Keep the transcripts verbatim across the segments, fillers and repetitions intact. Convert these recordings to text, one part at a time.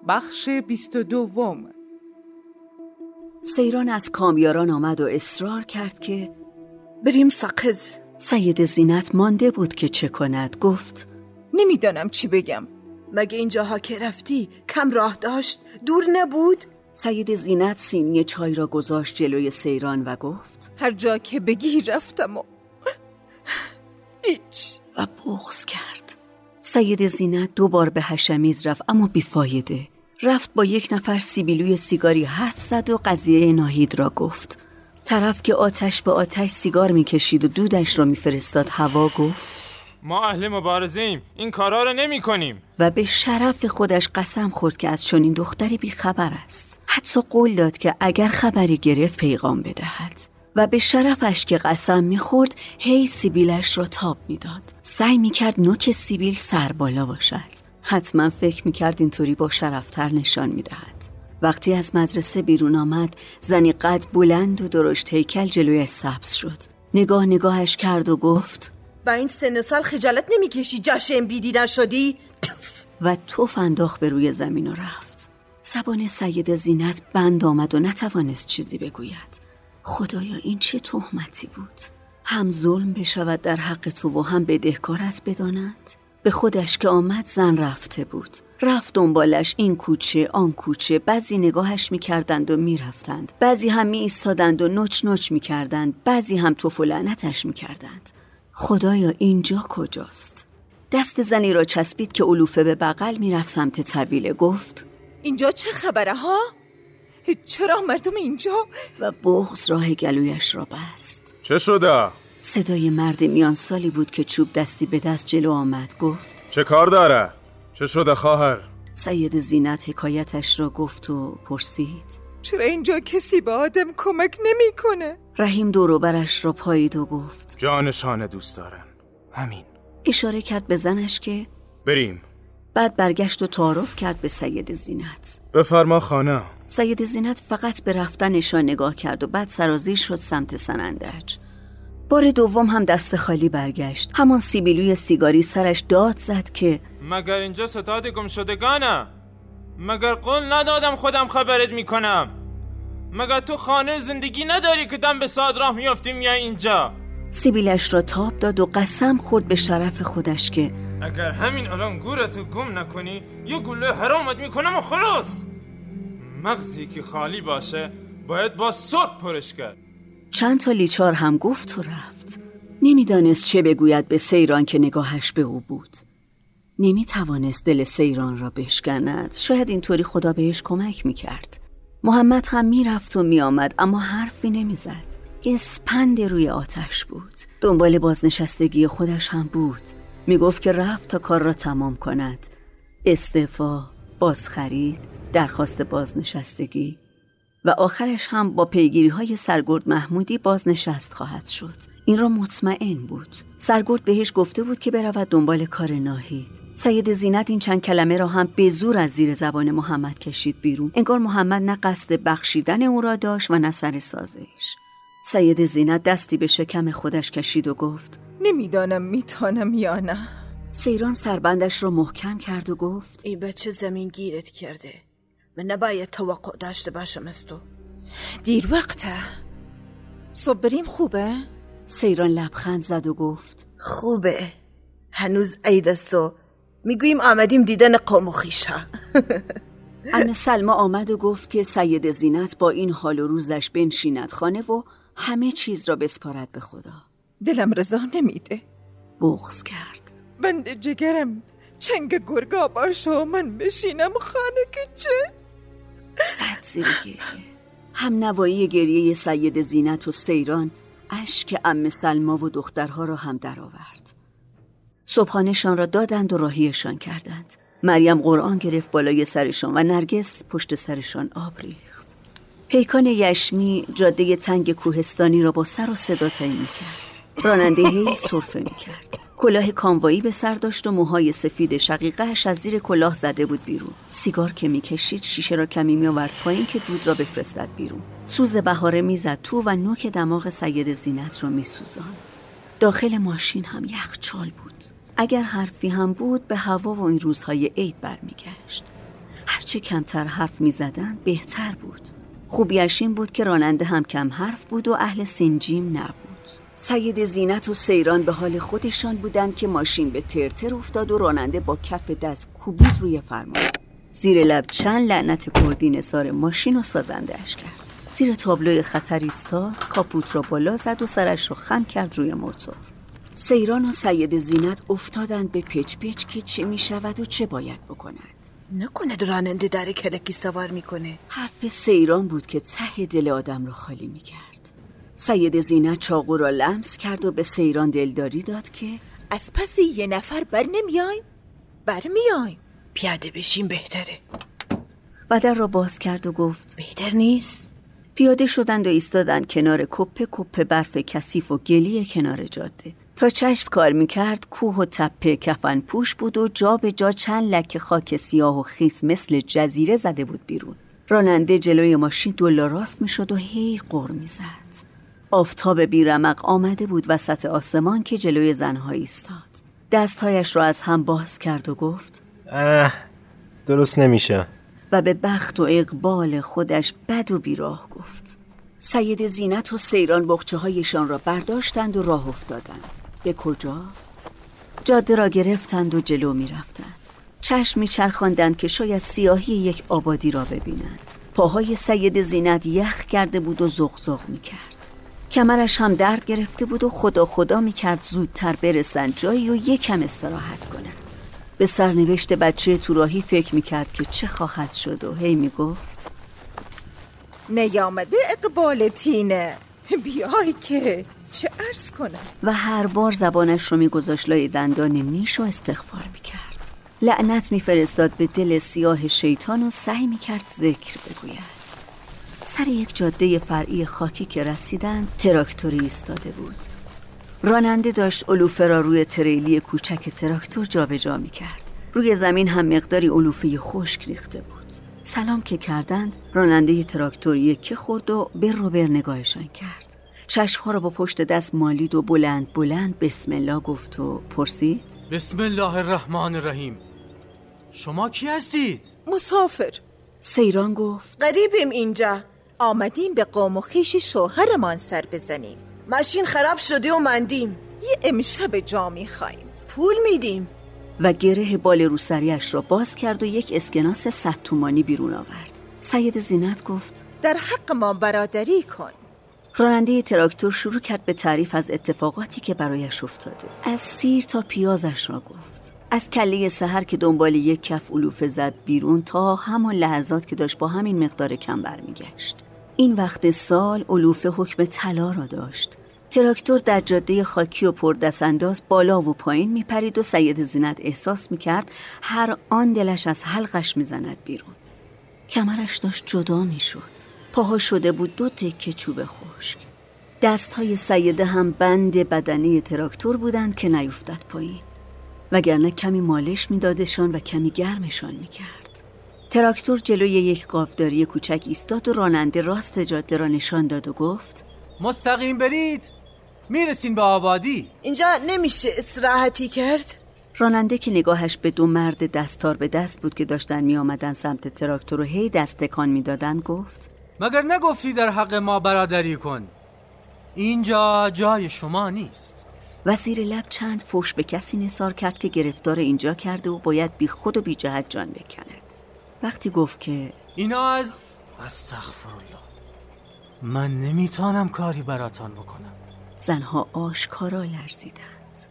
بخش بیست و دوم. سیران از کامیاران آمد و اصرار کرد که بریم سقز. سید زینت مانده بود که چه کند. گفت نمیدانم چی بگم. مگه اینجاها که رفتی کم راه داشت؟ دور نبود؟ سید زینت سینی چای را گذاشت جلوی سیران و گفت هر جا که بگی رفتم و هیچ. و بغض کرد. سید زینت دو بار به حشمیز رفت اما بیفایده. رفت با یک نفر سیبیلوی سیگاری حرف زد و قضیه ناهید را گفت. طرف که آتش به آتش سیگار میکشید و دودش را میفرستاد هوا گفت ما اهل مبارزه‌ایم، این کارا رو نمی کنیم. و به شرف خودش قسم خورد که از چنین دختری بیخبر است. حتی قول داد که اگر خبری گرفت پیغام بدهد. و به شرفش که قسم میخورد هی سیبیلش را تاب میداد. سعی میکرد نوک سیبیل سر بالا باشد. حتما فکر میکرد اینطوری با شرفتر نشان میدهد. وقتی از مدرسه بیرون آمد زنی قد بلند و درشت هیکل جلویش سبز شد. نگاه نگاهش کرد و گفت با این سن سال خجالت نمیکشی جشن بیدی نشدی؟ و توف انداخت به روی زمین و رفت. زبان سید زینت بند آمد و نتوانست چیزی بگوید. خدایا این چه تهمتی بود؟ هم ظلم بشود در حق تو و هم بدهکارت بدانند؟ به خودش که آمد زن رفته بود. رفت دنبالش این کوچه آن کوچه. بعضی نگاهش میکردند و میرفتند، بعضی هم می ایستادند و نوچ نوچ میکردند، بعضی هم توف و لعنتش میکردند. خدایا اینجا کجاست؟ دست زنی را چسبید که علوفه به بغل میرفت سمت طویله. گفت اینجا چه خبره ها؟ چرا مردم اینجا؟ و بغض راه گلویش را بست. چه شده؟ صدای مرد میان سالی بود که چوب دستی به دست جلو آمد. گفت چه کار داره؟ چه شده خواهر؟ سید زینت حکایتش را گفت و پرسید چرا اینجا کسی به آدم کمک نمیکنه؟ رحیم دور و برش را پایید و گفت جانشانه دوست دارن، همین. اشاره کرد به زنش که بریم. بعد برگشت و تعارف کرد به سید زینت. بفرما خانه. سید زینت فقط به رفتنشان نگاه کرد و بعد سرازیر شد سمت سنندج. بار دوم هم دست خالی برگشت. همان سیبیلوی سیگاری سرش داد زد که مگر اینجا ستاد گم شدگانه؟ مگر قول ندادم خودم خبرت میکنم؟ مگر تو خانه زندگی نداری که دم به ساعت راه میافتی میای اینجا؟ سیبیلش را تاب داد و قسم خورد به شرف خودش که اگر همین الان گورتو گم نکنی یه گله حرامت میکنم و خلاص. مغزی که خالی باشه باید با صبح پرش کرد. چند تا لیچار هم گفت و رفت. نمیدانست چه بگوید به سیران که نگاهش به او بود. نمیتوانست دل سیران را بشکند. شاید اینطوری خدا بهش کمک میکرد. محمد هم میرفت و میآمد اما حرفی نمیزد. اسپند روی آتش بود. دنبال بازنشستگی خودش هم بود. میگفت که رفت تا کار را تمام کند. استعفا، بازخرید، درخواست بازنشستگی و آخرش هم با پیگیری های سرگرد محمودی بازنشست خواهد شد. این را مطمئن بود. سرگرد بهش گفته بود که برود دنبال کار ناهید. سید زینت این چند کلمه را هم به زور از زیر زبان محمد کشید بیرون. انگار محمد نه قصد بخشیدن او را داشت و نه سر سازش. سید زینت دستی به شکم خودش کشید و گفت نمیدانم میتونم یا نه. سیران سربندش را محکم کرد و گفت این بچه زمین گیرت کرده. من نباید توقع داشته باشم از تو. دیر وقته. صبح بریم خوبه؟ سیران لبخند زد و گفت خوبه. هنوز عید است و میگوییم آمدیم دیدن قوم و خویشا. عمه سلما آمد و گفت که سید زینت با این حال و روزش بنشیند خانه و همه چیز را بسپارد به خدا. دلم رضا نمیده. بغض کرد. بند جگرم چنگ گرگا باشه و من بشینم خانه که چه؟ زد زیر گریه. هم نوایی گریه سید زینت و سیران اشک عمه سلما و دخترها را هم درآورد. صبحانه‌شان را دادند و راهیشان کردند. مریم قرآن گرفت بالای سرشان و نرگس پشت سرشان آب ریخت. پیکان یشمی جاده تنگ کوهستانی را با سر و صدا طی می‌کرد. راننده هی سرفه می‌کرد. کلاه کاموایی به سر داشت و موهای سفید شقیقه‌اش از زیر کلاه زده بود بیرون. سیگار که می‌کشید شیشه را کمی می‌آورد پایین که دود را بفرستد بیرون. سوز بهاره می‌زد تو و نوک دماغ سید زینت را می‌سوزاند. داخل ماشین هم یخچال بود. اگر حرفی هم بود به هوا و این روزهای عید برمیگشت. هر هرچه کمتر حرف می زدن بهتر بود. خوبیش این بود که راننده هم کم حرف بود و اهل سنجیم نبود. سید زینت و سیران به حال خودشان بودند که ماشین به ترتر افتاد و راننده با کف دست کوبید روی فرمان. زیر لب چند لعنت کردی نثار ماشین و سازنده‌اش کرد. زیر تابلوی خطر ایستاد، کاپوت را بالا زد و سرش را خم کرد روی موتور. سیران و سید زینت افتادند به پچ پچ که چه می شود و چه باید بکند. نکنه راننده در کلکی سوار میکنه. حرف سیران بود که ته دل آدم را خالی می کرد. سید زینت چاقو را لمس کرد و به سیران دلداری داد که از پس یه نفر بر نمیایم؟ بر میایم. پیاده بشیم بهتره. و در را باز کرد و گفت بهتر نیست؟ پیاده شدند و ایستادند کنار کپه کپه برف کثیف و گلی کنار جاده. تا چشم کار میکرد کوه و تپه کفن پوش بود و جا به جا چند لکه خاک سیاه و خیس مثل جزیره زده بود بیرون. راننده جلوی ماشین دولا راست میشد و هی غر میزد. آفتاب بیرمق آمده بود وسط آسمان که جلوی زنها ایستاد. دستهایش را از هم باز کرد و گفت اه درست نمیشه. و به بخت و اقبال خودش بد و بیراه گفت. سید زینت و سیران بخچه هایشان را برداشتند و راه افتادند. به کجا؟ جاده را گرفتند و جلو می رفتند. چشم می چرخاندند که شاید سیاهی یک آبادی را ببینند. پاهای سید زینت یخ کرده بود و زغزغ می کرد. کمرش هم درد گرفته بود و خدا خدا می کرد زودتر برسند جایی و یکم استراحت کنند. به سرنوشت بچه تو راهی فکر می کرد که چه خواهد شد و هی می گفت نیامده اقبال تینه، بیای که چه عرض کنم. و هر بار زبانش رو می گذاشت لای دندان نیش و استغفار می کرد. لعنت می فرستاد به دل سیاه شیطان و سعی می کرد ذکر بگوید. سر یک جاده فرعی خاکی که رسیدند تراکتوری ایستاده بود. راننده داشت علوفه را روی تریلی کوچک تراکتور جابجا می کرد. روی زمین هم مقداری علوفه خشک ریخته بود. سلام که کردند راننده تراکتور یکی خورد و بر رو بر نگاهشان کرد. چشمها را با پشت دست مالید و بلند بلند بسم الله گفت و پرسید بسم الله الرحمن الرحیم، شما کی هستید؟ مسافر. سیران گفت غریبیم اینجا، آمدیم به قوم و خویش شوهرمان سر بزنیم. ماشین خراب شده و مندیم، یه امشب جا میخواییم، پول میدیم. و گره بال روسریش را باز کرد و یک اسکناس صد تومانی بیرون آورد. سید زینت گفت در حق ما برادری کن. راننده تراکتور شروع کرد به تعریف از اتفاقاتی که برایش افتاده. از سیر تا پیازش را گفت. از کله سحر که دنبال یک کف علوفه زد بیرون تا همان لحظات که داشت با همین مقدار کم برمیگشت. این وقت سال علوفه حکم طلا را داشت. تراکتور در جاده خاکی و پردستانداز بالا و پایین میپرید و سید زینت احساس میکرد هر آن دلش از حلقش میزند بیرون. کمرش داشت جدا میشد. پاها شده بود دو تکه چوب خشک. دستهای سیده هم بند بدنه تراکتور بودند که نیفتد پایین، وگرنه کمی مالش میدادشان و کمی گرمشان میکرد. تراکتور جلوی یک گاوداری کوچک ایستاد و راننده راست جاده را نشان داد و گفت مستقیم برید، میرسین به آبادی. اینجا نمیشه استراحتی کرد؟ راننده که نگاهش به دو مرد دستار به دست بود که داشتن می آمدن سمت تراکتور و هی دست تکان می دادن گفت مگر نگفتی در حق ما برادری کن؟ اینجا جای شما نیست. و زیر لب چند فوش به کسی نثار کرد که گرفتار اینجا کرده و باید بی خود و بی جهت جان بکند. وقتی گفت که اینا از استغفرالله، من نمیتونم کاری براتان بکنم. زنها آشکارا لرزیدند.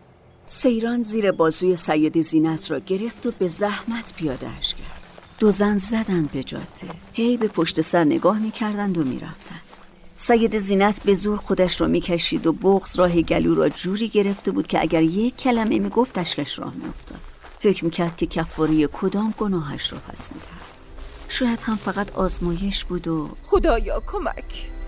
سیران زیر بازوی سید زینت را گرفت و به زحمت پیاده‌اش کرد. دو زن زدند به جاده. هی به پشت سر نگاه می‌کردند و می‌رفتند. سید زینت به زور خودش را می‌کشید و بغض راه گلو را جوری گرفته بود که اگر یک کلمه می‌گفت اشکش راه می‌افتاد. فکر می‌کرد که کفاره کدام گناهش را پس می‌دهد. شاید هم فقط آزمایش بود و خدایا کمک.